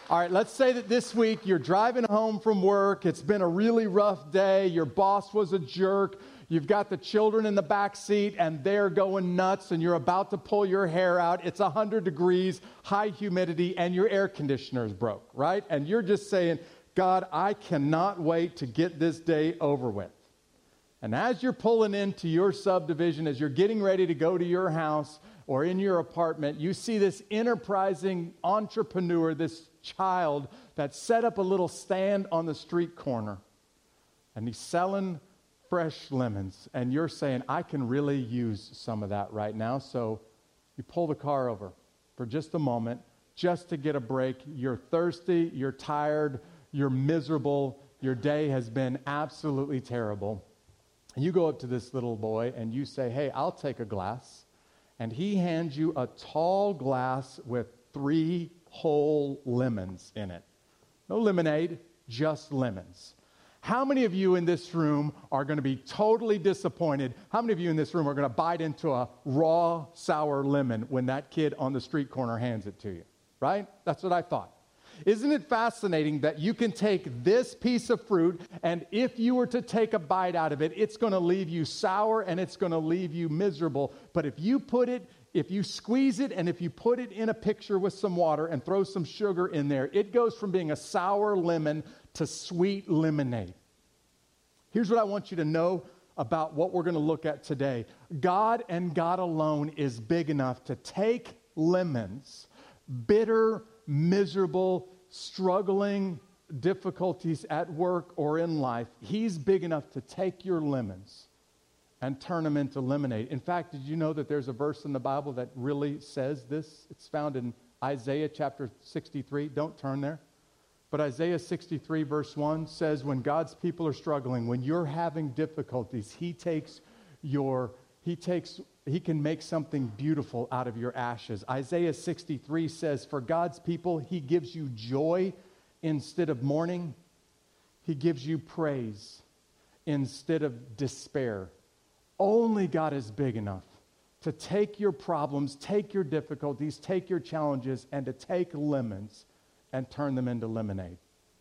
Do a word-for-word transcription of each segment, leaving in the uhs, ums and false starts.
All right, let's say that this week you're driving home from work. It's been a really rough day. Your boss was a jerk. You've got the children in the back seat, and they're going nuts, and you're about to pull your hair out. It's one hundred degrees, high humidity, and your air conditioner is broke, right? And you're just saying, God, I cannot wait to get this day over with. And as you're pulling into your subdivision, as you're getting ready to go to your house or in your apartment, you see this enterprising entrepreneur, this child that set up a little stand on the street corner, and he's selling fresh lemons, and you're saying, I can really use some of that right now. So you pull the car over for just a moment, just to get a break. You're thirsty, you're tired, you're miserable, your day has been absolutely terrible. And you go up to this little boy and you say, hey, I'll take a glass. And he hands you a tall glass with three whole lemons in it. No lemonade, just lemons. How many of you in this room are going to be totally disappointed? How many of you in this room are going to bite into a raw, sour lemon when that kid on the street corner hands it to you? Right? That's what I thought. Isn't it fascinating that you can take this piece of fruit, and if you were to take a bite out of it, it's going to leave you sour and it's going to leave you miserable. But if you put it, if you squeeze it, and if you put it in a pitcher with some water and throw some sugar in there, it goes from being a sour lemon to sweet lemonade. Here's what I want you to know about what we're going to look at today. God and God alone is big enough to take lemons, bitter, miserable, struggling difficulties at work or in life. He's big enough to take your lemons and turn them into lemonade. In fact, did you know that there's a verse in the Bible that really says this? It's found in Isaiah chapter sixty-three. Don't turn there. But Isaiah sixty-three verse one says, when God's people are struggling, when you're having difficulties, he takes your, he takes, he can make something beautiful out of your ashes. Isaiah sixty-three says, for God's people, he gives you joy instead of mourning. He gives you praise instead of despair. Only God is big enough to take your problems, take your difficulties, take your challenges, and to take lemons and turn them into lemonade.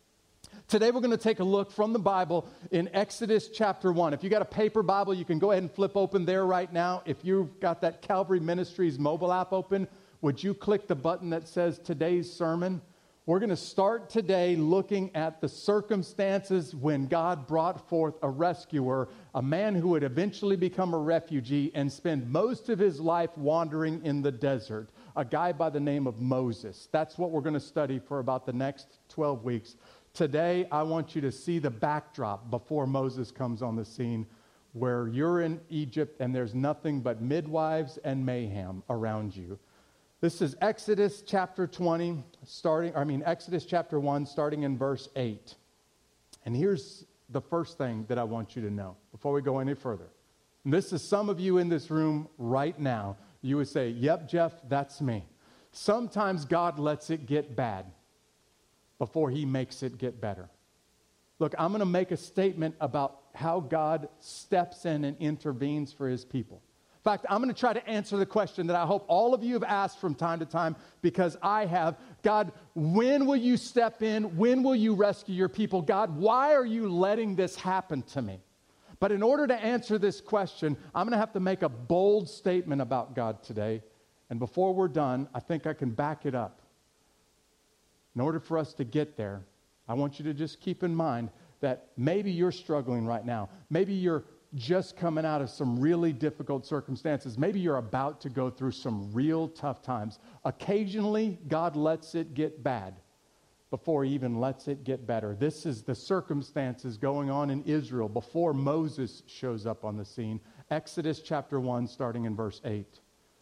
Today we're going to take a look from the Bible in Exodus chapter one. If you got a paper Bible, you can go ahead and flip open there right now. If you've got that Calvary Ministries mobile app open, would you click the button that says today's sermon? We're going to start today looking at the circumstances when God brought forth a rescuer, a man who would eventually become a refugee and spend most of his life wandering in the desert, a guy by the name of Moses. That's what we're going to study for about the next twelve weeks. Today, I want you to see the backdrop before Moses comes on the scene, where you're in Egypt and there's nothing but midwives and mayhem around you. This is Exodus chapter twenty, starting, I mean, Exodus chapter one, starting in verse eight. And here's the first thing that I want you to know before we go any further. And this is some of you in this room right now. You would say, yep, Jeff, that's me. Sometimes God lets it get bad before he makes it get better. Look, I'm going to make a statement about how God steps in and intervenes for his people. In fact, I'm going to try to answer the question that I hope all of you have asked from time to time, because I have. God, when will you step in? When will you rescue your people? God, why are you letting this happen to me? But in order to answer this question, I'm going to have to make a bold statement about God today. And before we're done, I think I can back it up. In order for us to get there, I want you to just keep in mind that maybe you're struggling right now. Maybe you're just coming out of some really difficult circumstances. Maybe you're about to go through some real tough times. Occasionally, God lets it get bad before he even lets it get better. This is the circumstances going on in Israel before Moses shows up on the scene. Exodus chapter one, starting in verse eight.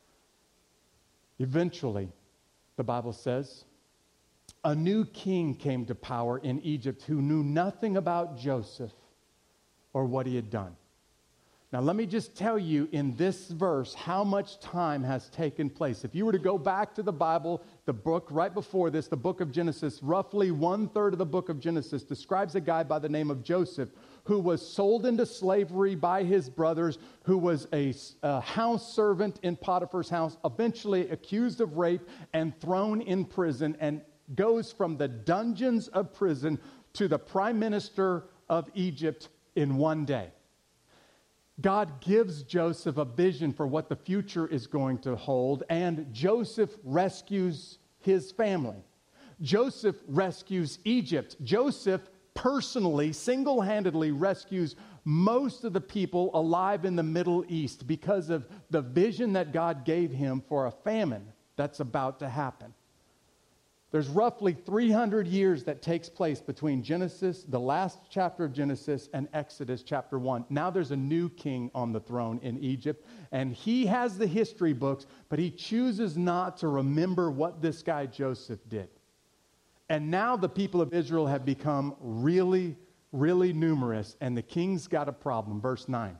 Eventually, the Bible says, a new king came to power in Egypt who knew nothing about Joseph or what he had done. Now, let me just tell you in this verse how much time has taken place. If you were to go back to the Bible, the book right before this, the book of Genesis, roughly one-third of the book of Genesis describes a guy by the name of Joseph who was sold into slavery by his brothers, who was a, a house servant in Potiphar's house, eventually accused of rape and thrown in prison. And goes from the dungeons of prison to the prime minister of Egypt in one day. God gives Joseph a vision for what the future is going to hold, and Joseph rescues his family. Joseph rescues Egypt. Joseph personally, single-handedly rescues most of the people alive in the Middle East because of the vision that God gave him for a famine that's about to happen. There's roughly three hundred years that takes place between Genesis, the last chapter of Genesis, and Exodus chapter one. Now there's a new king on the throne in Egypt, and he has the history books, but he chooses not to remember what this guy Joseph did. And now the people of Israel have become really, really numerous, and the king's got a problem. Verse nine.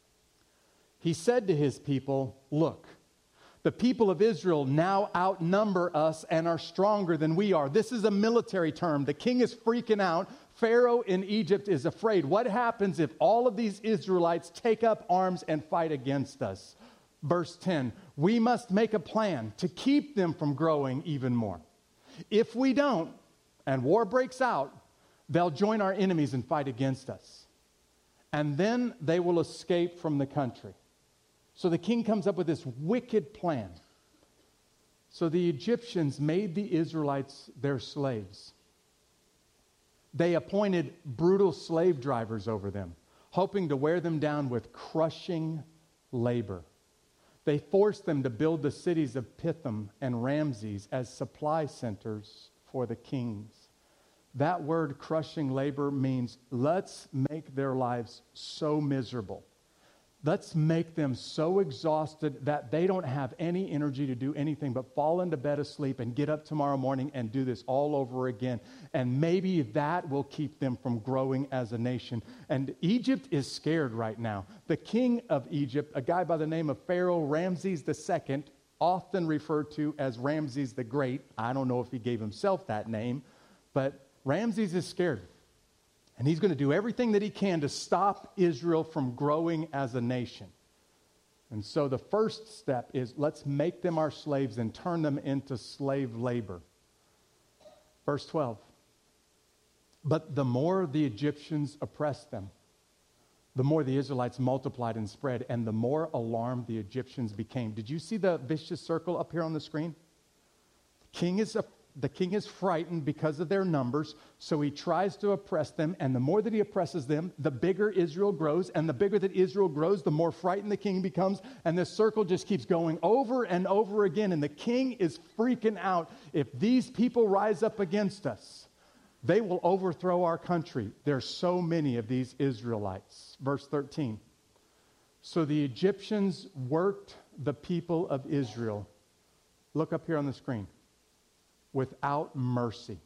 He said to his people, look, the people of Israel now outnumber us and are stronger than we are. This is a military term. The king is freaking out. Pharaoh in Egypt is afraid. What happens if all of these Israelites take up arms and fight against us? Verse ten, we must make a plan to keep them from growing even more. If we don't, and war breaks out, they'll join our enemies and fight against us. And then they will escape from the country. So the king comes up with this wicked plan. So the Egyptians made the Israelites their slaves. They appointed brutal slave drivers over them, hoping to wear them down with crushing labor. They forced them to build the cities of Pithom and Ramses as supply centers for the kings. That word, crushing labor, means let's make their lives so miserable. Let's make them so exhausted that they don't have any energy to do anything but fall into bed asleep and get up tomorrow morning and do this all over again. And maybe that will keep them from growing as a nation. And Egypt is scared right now. The king of Egypt, a guy by the name of Pharaoh Ramses the Second, often referred to as Ramses the Great. I don't know if he gave himself that name, but Ramses is scared. And he's going to do everything that he can to stop Israel from growing as a nation. And so the first step is let's make them our slaves and turn them into slave labor. Verse twelve. But the more the Egyptians oppressed them, the more the Israelites multiplied and spread, and the more alarmed the Egyptians became. Did you see the vicious circle up here on the screen? The king is a The king is frightened because of their numbers, so he tries to oppress them, and the more that he oppresses them, the bigger Israel grows, and the bigger that Israel grows, the more frightened the king becomes, and this circle just keeps going over and over again, and the king is freaking out. If these people rise up against us, they will overthrow our country. There's so many of these Israelites. Verse thirteen. So the Egyptians worked the people of Israel. Look up here on the screen. Without mercy.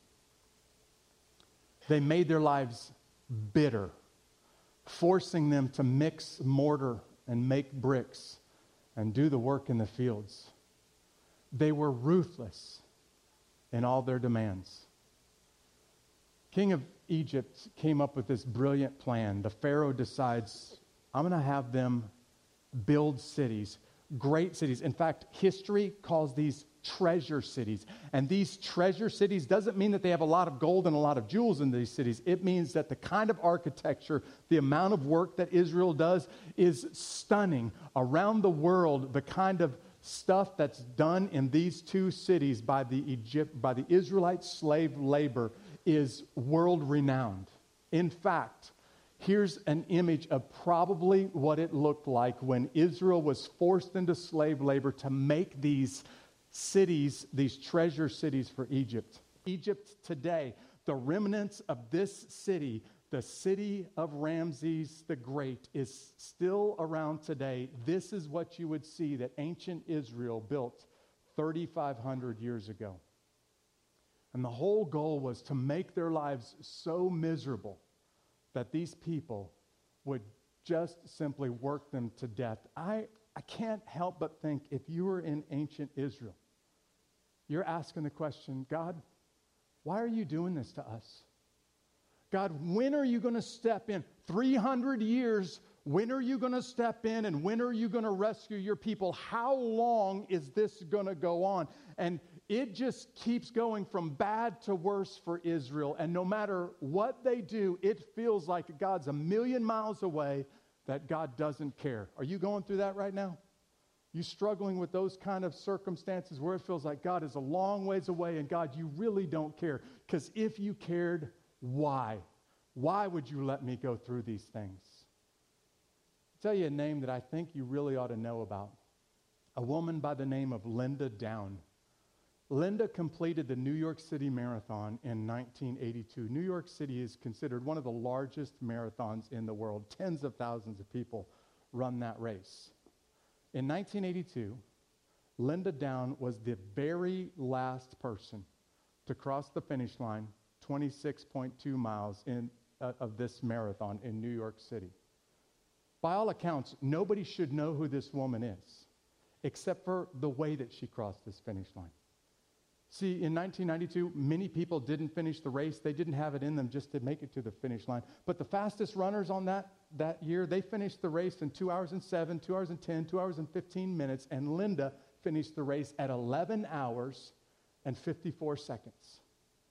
They made their lives bitter, forcing them to mix mortar and make bricks and do the work in the fields. They were ruthless in all their demands. King of Egypt came up with this brilliant plan. The Pharaoh decides, I'm going to have them build cities, great cities. In fact, history calls these treasure cities. And these treasure cities doesn't mean that they have a lot of gold and a lot of jewels in these cities. It means that the kind of architecture, the amount of work that Israel does is stunning. Around the world, the kind of stuff that's done in these two cities by the Egypt, by the Israelite slave labor is world-renowned. In fact, here's an image of probably what it looked like when Israel was forced into slave labor to make these cities, these treasure cities for Egypt. Egypt today, the remnants of this city, the city of Ramses the Great, is still around today. This is what you would see that ancient Israel built thirty-five hundred years ago. And the whole goal was to make their lives so miserable that these people would just simply work them to death. I, I can't help but think if you were in ancient Israel, you're asking the question, God, why are you doing this to us? God, when are you going to step in? three hundred years, when are you going to step in and when are you going to rescue your people? How long is this going to go on? And it just keeps going from bad to worse for Israel. And no matter what they do, it feels like God's a million miles away, that God doesn't care. Are you going through that right now? You struggling with those kind of circumstances where it feels like God is a long ways away and God, you really don't care. Because if you cared, why? Why would you let me go through these things? I'll tell you a name that I think you really ought to know about. A woman by the name of Linda Down. Linda completed the New York City Marathon in nineteen eighty-two. New York City is considered one of the largest marathons in the world. Tens of thousands of people run that race. In nineteen eighty-two, Linda Down was the very last person to cross the finish line, twenty-six point two miles in, uh, of this marathon in New York City. By all accounts, nobody should know who this woman is, except for the way that she crossed this finish line. See, in nineteen ninety-two, many people didn't finish the race. They didn't have it in them just to make it to the finish line. But the fastest runners on that, that year, they finished the race in two hours and seven, two hours and ten, two hours and fifteen minutes. And Linda finished the race at eleven hours and fifty-four seconds.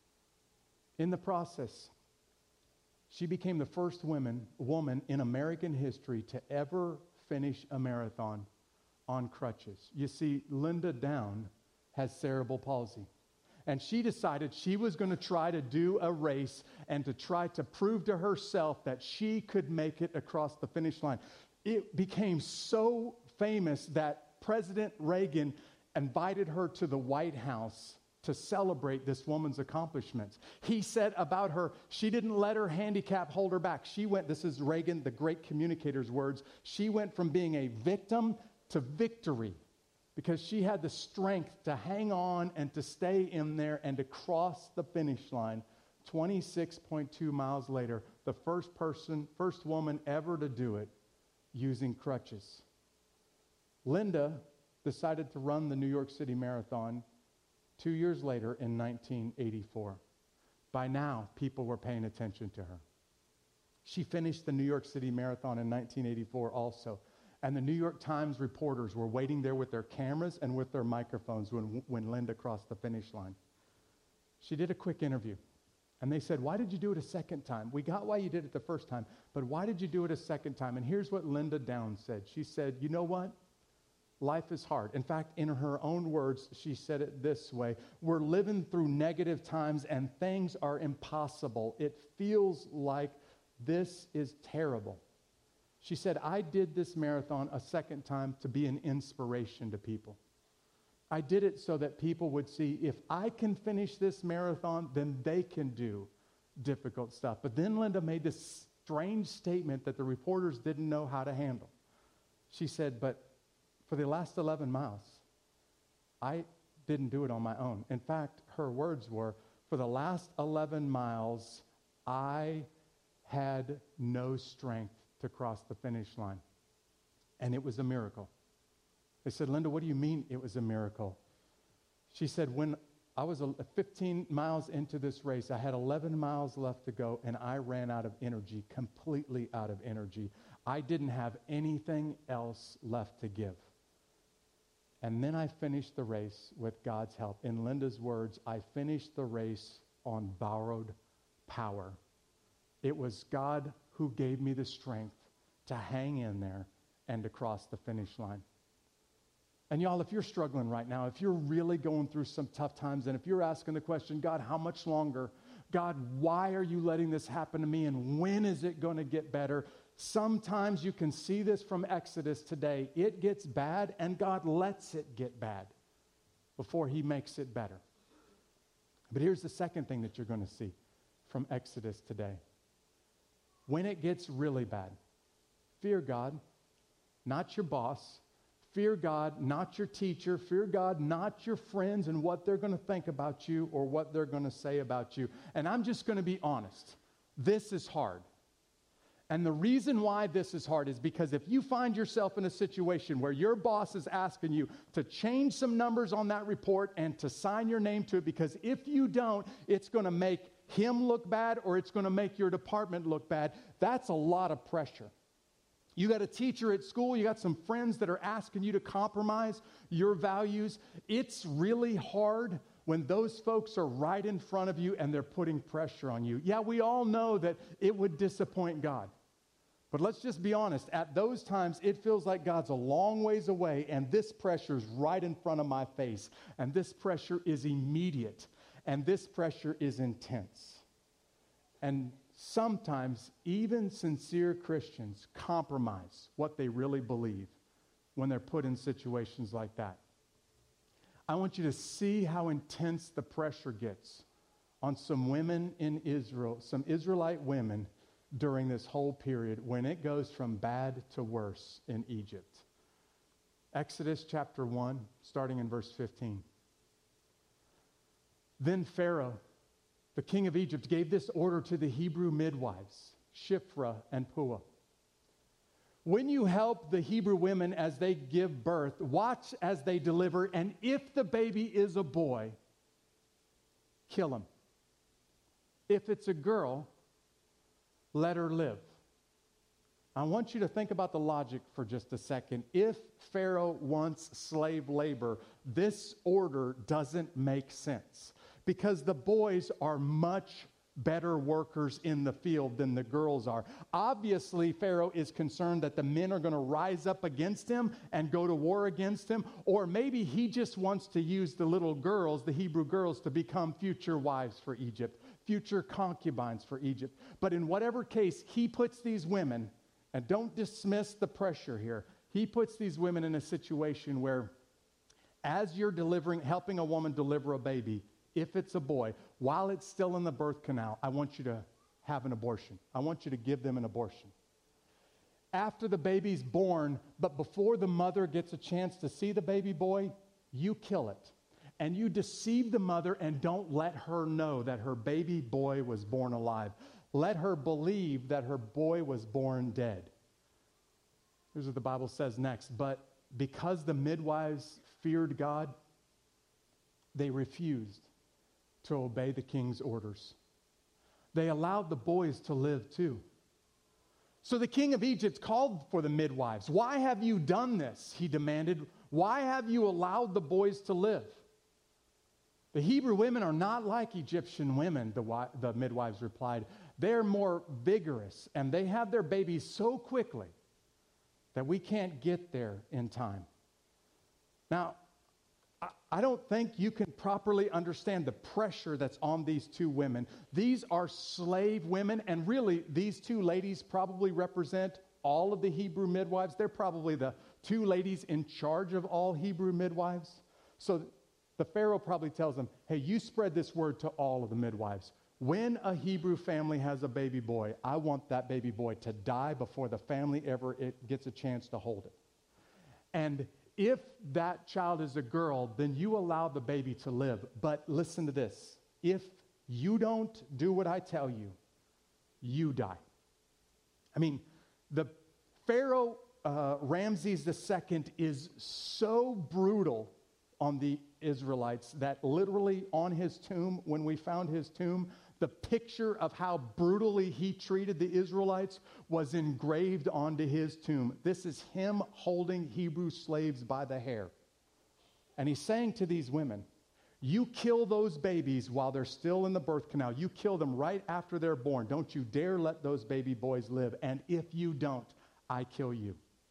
In the process, she became the first woman, woman in American history to ever finish a marathon on crutches. You see, Linda Down has cerebral palsy. And she decided she was going to try to do a race and to try to prove to herself that she could make it across the finish line. It became so famous that President Reagan invited her to the White House to celebrate this woman's accomplishments. He said about her, she didn't let her handicap hold her back. She went, this is Reagan, the great communicator's words, she went from being a victim to victory, because she had the strength to hang on and to stay in there and to cross the finish line twenty-six point two miles later, the first person, first woman ever to do it using crutches. Linda decided to run the New York City Marathon two years later in nineteen eighty-four. By now, people were paying attention to her. She finished the New York City Marathon in nineteen eighty-four also. And the New York Times reporters were waiting there with their cameras and with their microphones when, when Linda crossed the finish line. She did a quick interview. And they said, why did you do it a second time? We got why you did it the first time, but why did you do it a second time? And here's what Linda Down said. She said, you know what? Life is hard. In fact, in her own words, she said it this way. We're living through negative times and things are impossible. It feels like this is terrible. She said, I did this marathon a second time to be an inspiration to people. I did it so that people would see, if I can finish this marathon, then they can do difficult stuff. But then Linda made this strange statement that the reporters didn't know how to handle. She said, but for the last eleven miles, I didn't do it on my own. In fact, her words were, for the last eleven miles, I had no strength to cross the finish line. And it was a miracle. They said, Linda, what do you mean it was a miracle? She said, when I was fifteen miles into this race, I had eleven miles left to go, and I ran out of energy, completely out of energy. I didn't have anything else left to give. And then I finished the race with God's help. In Linda's words, I finished the race on borrowed power. It was God who gave me the strength to hang in there and to cross the finish line. And y'all, if you're struggling right now, if you're really going through some tough times, and if you're asking the question, God, how much longer? God, why are you letting this happen to me? And when is it going to get better? Sometimes you can see this from Exodus today. It gets bad, and God lets it get bad before he makes it better. But here's the second thing that you're going to see from Exodus today. When it gets really bad, fear God, not your boss. Fear God, not your teacher. Fear God, not your friends and what they're going to think about you or what they're going to say about you. And I'm just going to be honest. This is hard. And the reason why this is hard is because if you find yourself in a situation where your boss is asking you to change some numbers on that report and to sign your name to it, because if you don't, it's going to make him look bad or it's going to make your department look bad, that's a lot of pressure. You got a teacher at school, you got some friends that are asking you to compromise your values. It's really hard when those folks are right in front of you and they're putting pressure on you. Yeah, we all know that it would disappoint God. But let's just be honest. At those times, it feels like God's a long ways away, and this pressure is right in front of my face. And this pressure is immediate, and this pressure is intense. And sometimes, even sincere Christians compromise what they really believe when they're put in situations like that. I want you to see how intense the pressure gets on some women in Israel, some Israelite women during this whole period when it goes from bad to worse in Egypt. Exodus chapter one, starting in verse fifteen. Then Pharaoh, the king of Egypt, gave this order to the Hebrew midwives, Shiphrah and Puah. When you help the Hebrew women as they give birth, watch as they deliver, and if the baby is a boy, kill him. If it's a girl, let her live. I want you to think about the logic for just a second. If Pharaoh wants slave labor, this order doesn't make sense because the boys are much better workers in the field than the girls are. Obviously, Pharaoh is concerned that the men are going to rise up against him and go to war against him, or maybe he just wants to use the little girls, the Hebrew girls, to become future wives for Egypt, future concubines for Egypt. But in whatever case, he puts these women, and don't dismiss the pressure here, he puts these women in a situation where as you're delivering, helping a woman deliver a baby, if it's a boy, while it's still in the birth canal, I want you to have an abortion. I want you to give them an abortion. After the baby's born, but before the mother gets a chance to see the baby boy, you kill it. And you deceive the mother and don't let her know that her baby boy was born alive. Let her believe that her boy was born dead. Here's what the Bible says next. But because the midwives feared God, they refused to obey the king's orders. They allowed the boys to live too. So the king of Egypt called for the midwives. Why have you done this? He demanded. Why have you allowed the boys to live? The Hebrew women are not like Egyptian women, the, the midwives replied. They're more vigorous, and they have their babies so quickly that we can't get there in time. Now, I don't think you can properly understand the pressure that's on these two women. These are slave women, and really, these two ladies probably represent all of the Hebrew midwives. They're probably the two ladies in charge of all Hebrew midwives. So the Pharaoh probably tells them, hey, you spread this word to all of the midwives. When a Hebrew family has a baby boy, I want that baby boy to die before the family ever it gets a chance to hold it. And if that child is a girl, then you allow the baby to live. But listen to this. If you don't do what I tell you, you die. I mean, the Pharaoh uh, Ramses the Second is so brutal on the Israelites that literally on his tomb, when we found his tomb, the picture of how brutally he treated the Israelites was engraved onto his tomb. This is him holding Hebrew slaves by the hair. And he's saying to these women, you kill those babies while they're still in the birth canal. You kill them right after they're born. Don't you dare let those baby boys live. And if you don't, I kill you.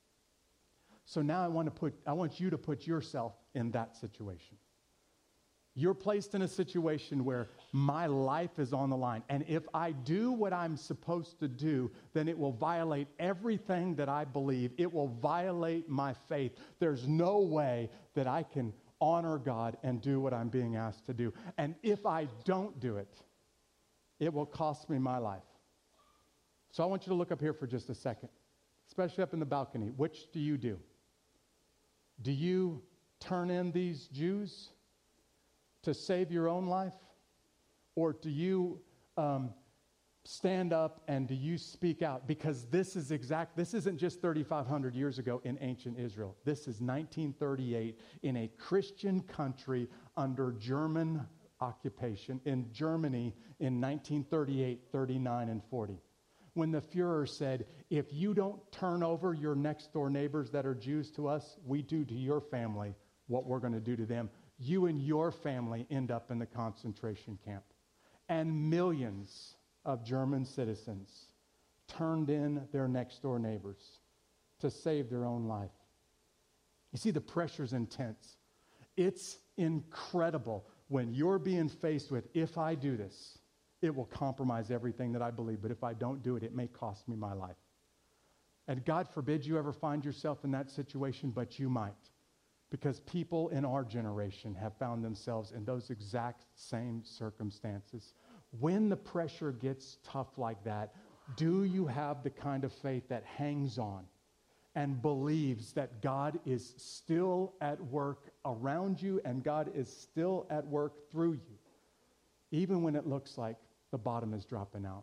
So now I want to put, I want you to put yourself in that situation. You're placed in a situation where my life is on the line. And if I do what I'm supposed to do, then it will violate everything that I believe. It will violate my faith. There's no way that I can honor God and do what I'm being asked to do. And if I don't do it, it will cost me my life. So I want you to look up here for just a second, especially up in the balcony. Which do you do? Do you turn in these Jews to save your own life? Or do you um, stand up and do you speak out? Because this is exact, this isn't just thirty-five hundred years ago in ancient Israel. This is nineteen thirty-eight in a Christian country under German occupation in Germany in nineteen thirty-eight, thirty-nine, and forty. When the Fuhrer said, if you don't turn over your next door neighbors that are Jews to us, we do to your family what we're going to do to them. you and your family end up in the concentration camp. And millions of German citizens turned in their next door neighbors to save their own life. You see, the pressure's intense. It's incredible when you're being faced with, if I do this, it will compromise everything that I believe, but if I don't do it, it may cost me my life. And God forbid you ever find yourself in that situation, but you might. Because people in our generation have found themselves in those exact same circumstances. When the pressure gets tough like that, do you have the kind of faith that hangs on and believes that God is still at work around you and God is still at work through you, even when it looks like the bottom is dropping out?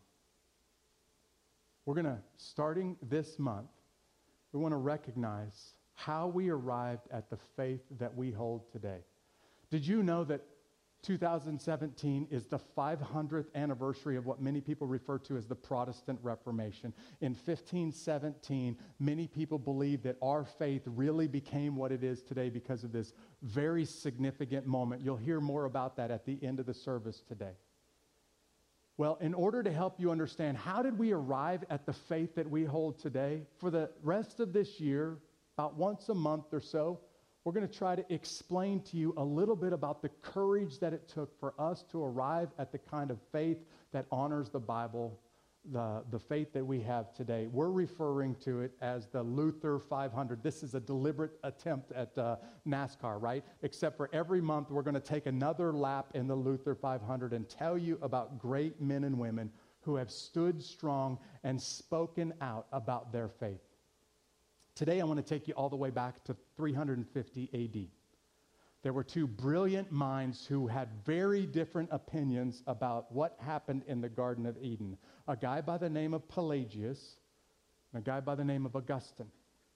We're going to, starting this month, we want to recognize how we arrived at the faith that we hold today. Did you know that two thousand seventeen is the five hundredth anniversary of what many people refer to as the Protestant Reformation? In fifteen seventeen, many people believe that our faith really became what it is today because of this very significant moment. You'll hear more about that at the end of the service today. Well, in order to help you understand how did we arrive at the faith that we hold today, for the rest of this year, about once a month or so, we're going to try to explain to you a little bit about the courage that it took for us to arrive at the kind of faith that honors the Bible, the, the faith that we have today. We're referring to it as the Luther five hundred. This is a deliberate attempt at uh, NASCAR, right? Except for every month, we're going to take another lap in the Luther five hundred and tell you about great men and women who have stood strong and spoken out about their faith. Today, I want to take you all the way back to three hundred fifty A D. There were two brilliant minds who had very different opinions about what happened in the Garden of Eden. A guy by the name of Pelagius and a guy by the name of Augustine.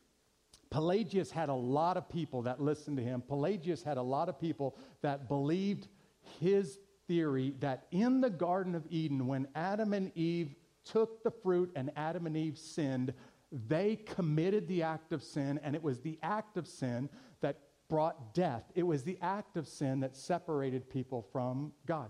Pelagius had a lot of people that listened to him. Pelagius had a lot of people that believed his theory that in the Garden of Eden, when Adam and Eve took the fruit and Adam and Eve sinned, they committed the act of sin, and it was the act of sin that brought death. It was the act of sin that separated people from God.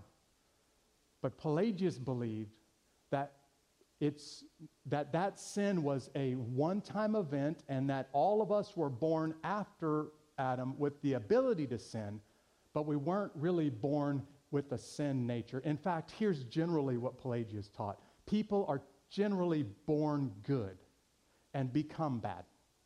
But Pelagius believed that it's that that sin was a one-time event and that all of us were born after Adam with the ability to sin, but we weren't really born with a sin nature. In fact, here's generally what Pelagius taught. People are generally born good and become bad.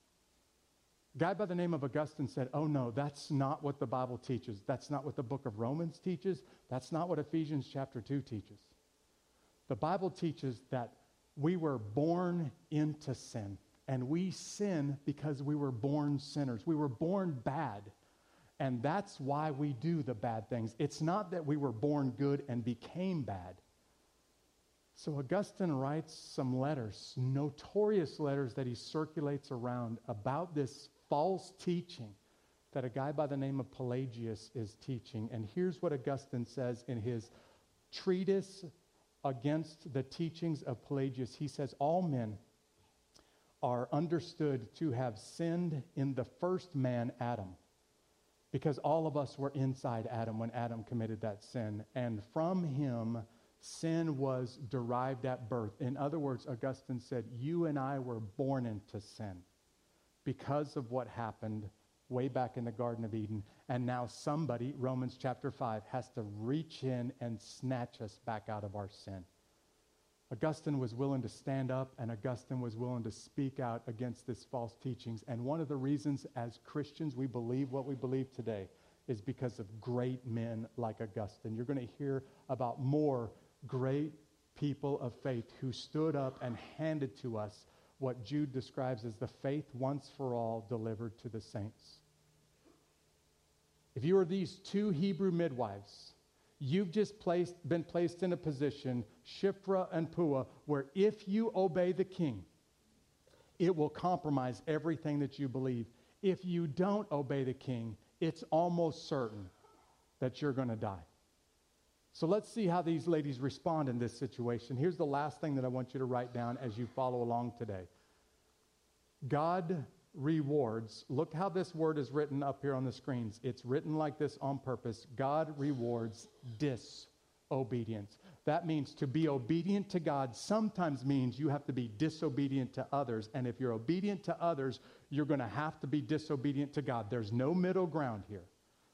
A guy by the name of Augustine said, oh no, that's not what the Bible teaches. That's not what the book of Romans teaches. That's not what Ephesians chapter two teaches. The Bible teaches that we were born into sin, and we sin because we were born sinners. We were born bad, and that's why we do the bad things. It's not that we were born good and became bad. So Augustine writes some letters, notorious letters that he circulates around about this false teaching that a guy by the name of Pelagius is teaching. And here's what Augustine says in his treatise against the teachings of Pelagius. He says, all men are understood to have sinned in the first man, Adam, because all of us were inside Adam when Adam committed that sin. And from him, sin was derived at birth. In other words, Augustine said, you and I were born into sin because of what happened way back in the Garden of Eden. And now somebody, Romans chapter five, has to reach in and snatch us back out of our sin. Augustine was willing to stand up, and Augustine was willing to speak out against this false teachings. And one of the reasons as Christians we believe what we believe today is because of great men like Augustine. You're going to hear about more great people of faith who stood up and handed to us what Jude describes as the faith once for all delivered to the saints. If you are these two Hebrew midwives, you've just placed, been placed in a position, Shiphrah and Puah, where if you obey the king, it will compromise everything that you believe. If you don't obey the king, it's almost certain that you're going to die. So let's see how these ladies respond in this situation. Here's the last thing that I want you to write down as you follow along today. God rewards, look how this word is written up here on the screens. It's written like this on purpose. God rewards disobedience. That means to be obedient to God sometimes means you have to be disobedient to others. And if you're obedient to others, you're going to have to be disobedient to God. There's no middle ground here.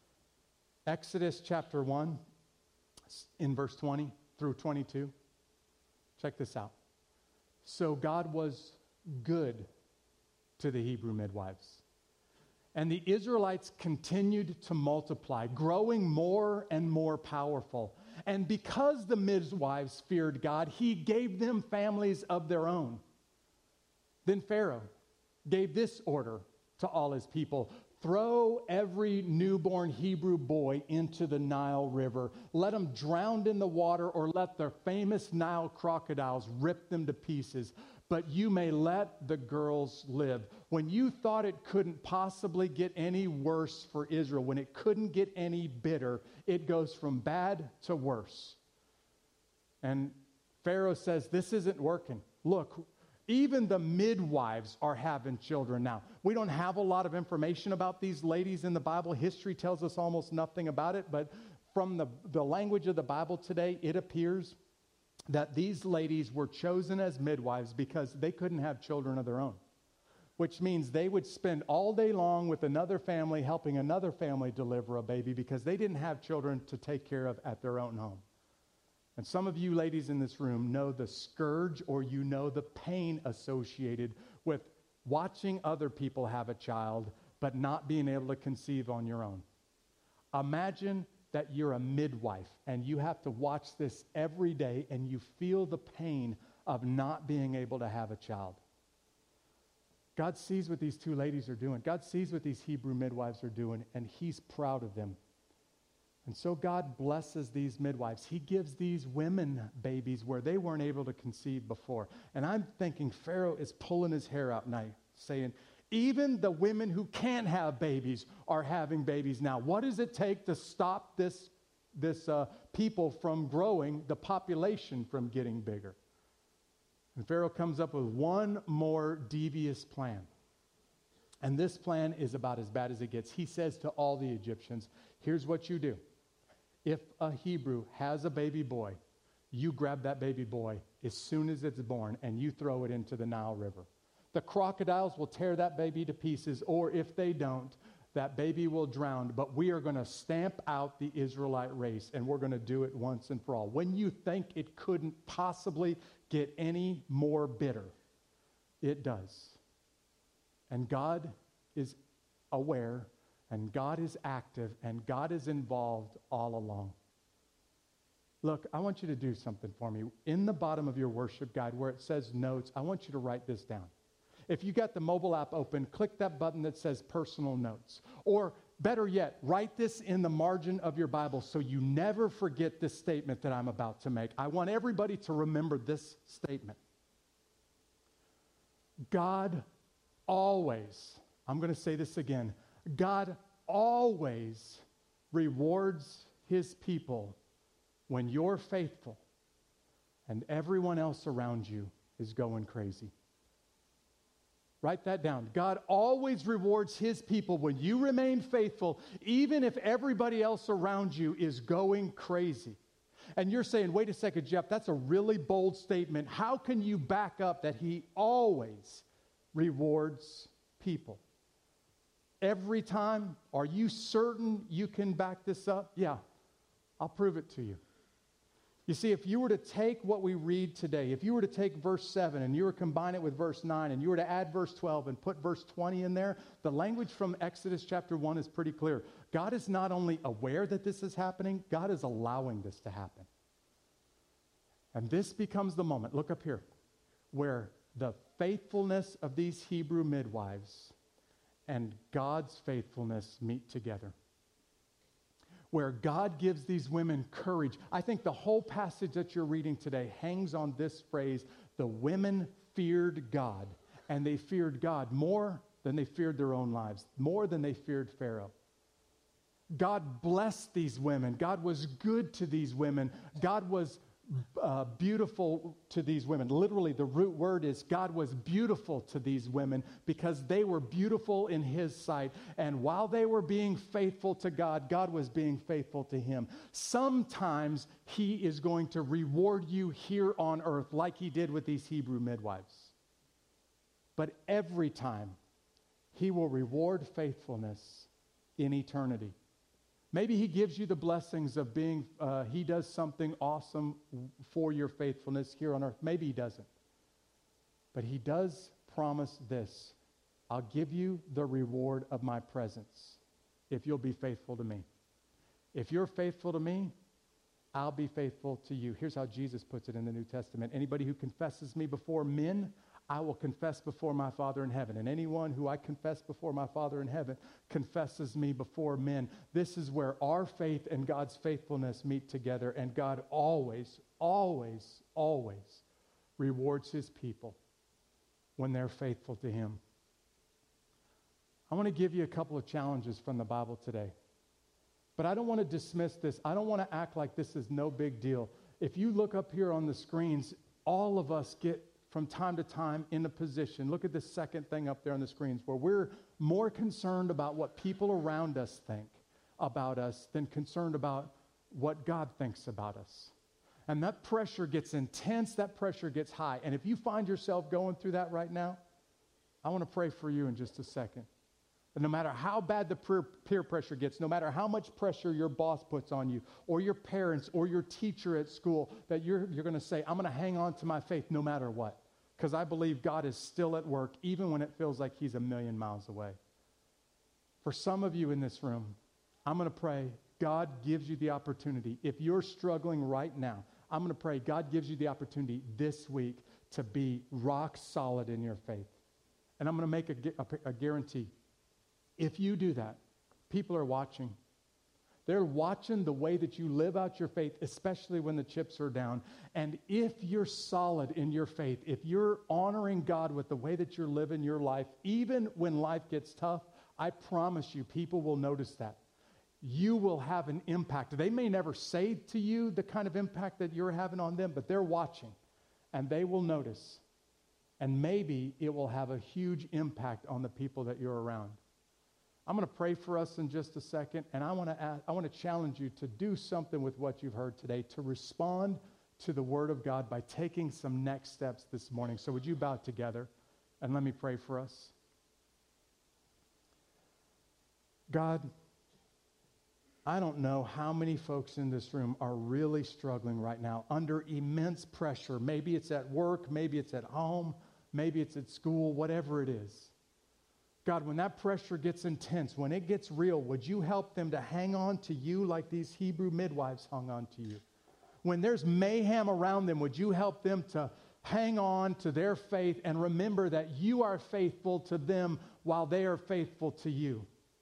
Exodus chapter one, in verse twenty through twenty-two. Check this out. So God was good to the Hebrew midwives. And the Israelites continued to multiply, growing more and more powerful. And because the midwives feared God, he gave them families of their own. Then Pharaoh gave this order to all his people: throw every newborn Hebrew boy into the Nile River. Let them drown in the water, or let the famous Nile crocodiles rip them to pieces. But you may let the girls live. When you thought it couldn't possibly get any worse for Israel, when it couldn't get any better, it goes from bad to worse. And Pharaoh says, this isn't working. Look, even the midwives are having children now. We don't have a lot of information about these ladies in the Bible. History tells us almost nothing about it, but from the, the language of the Bible today, it appears that these ladies were chosen as midwives because they couldn't have children of their own, which means they would spend all day long with another family helping another family deliver a baby because they didn't have children to take care of at their own home. And some of you ladies in this room know the scourge, or you know the pain associated with watching other people have a child but not being able to conceive on your own. Imagine that you're a midwife and you have to watch this every day and you feel the pain of not being able to have a child. God sees what these two ladies are doing. God sees what these Hebrew midwives are doing, and he's proud of them. And so God blesses these midwives. He gives these women babies where they weren't able to conceive before. And I'm thinking Pharaoh is pulling his hair out now, saying, even the women who can't have babies are having babies now. What does it take to stop this, this uh, people from growing, the population from getting bigger? And Pharaoh comes up with one more devious plan. And this plan is about as bad as it gets. He says to all the Egyptians, here's what you do. If a Hebrew has a baby boy, you grab that baby boy as soon as it's born and you throw it into the Nile River. The crocodiles will tear that baby to pieces, or if they don't, that baby will drown. But we are going to stamp out the Israelite race, and we're going to do it once and for all. When you think it couldn't possibly get any more bitter, it does. And God is aware, and God is active, and God is involved all along. Look, I want you to do something for me. In the bottom of your worship guide where it says notes, I want you to write this down. If you got the mobile app open, click that button that says personal notes. Or better yet, write this in the margin of your Bible so you never forget this statement that I'm about to make. I want everybody to remember this statement. God always, I'm going to say this again, God always rewards his people when you're faithful and everyone else around you is going crazy. Write that down. God always rewards his people when you remain faithful, even if everybody else around you is going crazy. And you're saying, wait a second, Jeff, that's a really bold statement. How can you back up that he always rewards people? Every time? Are you certain you can back this up? Yeah, I'll prove it to you. You see, if you were to take what we read today, if you were to take verse seven and you were to combine it with verse nine and you were to add verse twelve and put verse twenty in there, the language from Exodus chapter one is pretty clear. God is not only aware that this is happening, God is allowing this to happen. And this becomes the moment, look up here, where the faithfulness of these Hebrew midwives and God's faithfulness meet together. Where God gives these women courage. I think the whole passage that you're reading today hangs on this phrase, the women feared God. And they feared God more than they feared their own lives, more than they feared Pharaoh. God blessed these women. God was good to these women. God was uh, beautiful to these women. Literally, the root word is God was beautiful to these women because they were beautiful in his sight. And while they were being faithful to God, God was being faithful to him. Sometimes he is going to reward you here on earth like he did with these Hebrew midwives. But every time, he will reward faithfulness in eternity. Maybe he gives you the blessings of being, uh, he does something awesome for your faithfulness here on earth. Maybe he doesn't. But he does promise this: I'll give you the reward of my presence if you'll be faithful to me. If you're faithful to me, I'll be faithful to you. Here's how Jesus puts it in the New Testament. Anybody who confesses me before men, I will confess before my Father in heaven. And anyone who I confess before my Father in heaven confesses me before men. This is where our faith and God's faithfulness meet together. And God always, always, always rewards his people when they're faithful to him. I want to give you a couple of challenges from the Bible today. But I don't want to dismiss this. I don't want to act like this is no big deal. If you look up here on the screens, all of us get from time to time in a position, look at this second thing up there on the screens, where we're more concerned about what people around us think about us than concerned about what God thinks about us. And that pressure gets intense, that pressure gets high. And if you find yourself going through that right now, I want to pray for you in just a second. And no matter how bad the peer, peer pressure gets, no matter how much pressure your boss puts on you, or your parents, or your teacher at school, that you're, you're going to say, I'm going to hang on to my faith no matter what. Because I believe God is still at work, even when it feels like he's a million miles away. For some of you in this room, I'm going to pray, God gives you the opportunity. If you're struggling right now, I'm going to pray, God gives you the opportunity this week to be rock solid in your faith. And I'm going to make a, a, a guarantee. If you do that, people are watching. They're watching the way that you live out your faith, especially when the chips are down. And if you're solid in your faith, if you're honoring God with the way that you're living your life, even when life gets tough, I promise you, people will notice that. You will have an impact. They may never say to you the kind of impact that you're having on them, but they're watching, and they will notice. And maybe it will have a huge impact on the people that you're around. I'm going to pray for us in just a second, and I want to ask, I want to challenge you to do something with what you've heard today, to respond to the Word of God by taking some next steps this morning. So would you bow together, and let me pray for us. God, I don't know how many folks in this room are really struggling right now under immense pressure. Maybe it's at work, maybe it's at home, maybe it's at school, whatever it is. God, when that pressure gets intense, when it gets real, would you help them to hang on to you like these Hebrew midwives hung on to you? When there's mayhem around them, would you help them to hang on to their faith and remember that you are faithful to them while they are faithful to you?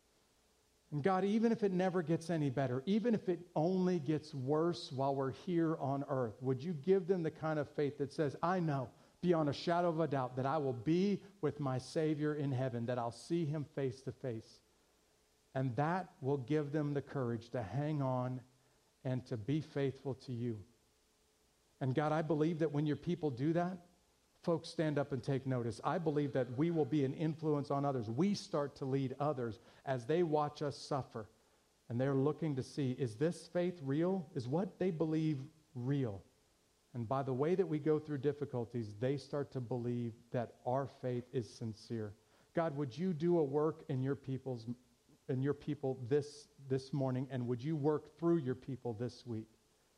And God, even if it never gets any better, even if it only gets worse while we're here on earth, would you give them the kind of faith that says, I know beyond a shadow of a doubt that I will be with my Savior in heaven, that I'll see him face to face. And that will give them the courage to hang on and to be faithful to you. And God, I believe that when your people do that, folks stand up and take notice. I believe that we will be an influence on others. We start to lead others as they watch us suffer. And they're looking to see, is this faith real? Is what they believe real? And by the way that we go through difficulties, they start to believe that our faith is sincere. God, would you do a work in your people's, in your people this, this morning, and would you work through your people this week?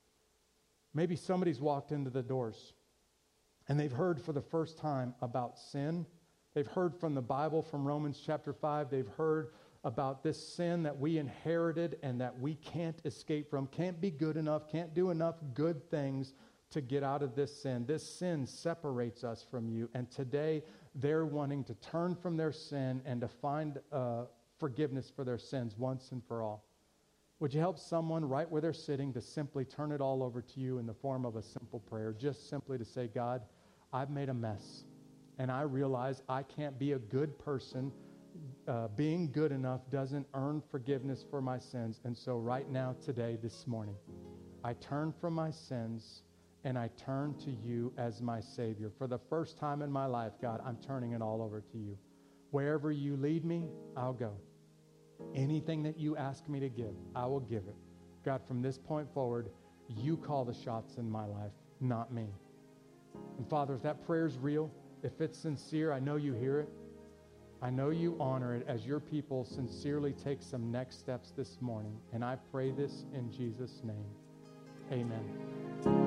Maybe somebody's walked into the doors, and they've heard for the first time about sin. They've heard from the Bible, from Romans chapter five. They've heard about this sin that we inherited and that we can't escape from, can't be good enough, can't do enough good things to get out of this sin. This sin separates us from you. And today, they're wanting to turn from their sin and to find uh, forgiveness for their sins once and for all. Would you help someone right where they're sitting to simply turn it all over to you in the form of a simple prayer? Just simply to say, God, I've made a mess, and I realize I can't be a good person. Uh, being good enough doesn't earn forgiveness for my sins. And so right now, today, this morning, I turn from my sins and I turn to you as my Savior. For the first time in my life, God, I'm turning it all over to you. Wherever you lead me, I'll go. Anything that you ask me to give, I will give it. God, from this point forward, you call the shots in my life, not me. And Father, if that prayer is real, if it's sincere, I know you hear it. I know you honor it as your people sincerely take some next steps this morning. And I pray this in Jesus' name. Amen.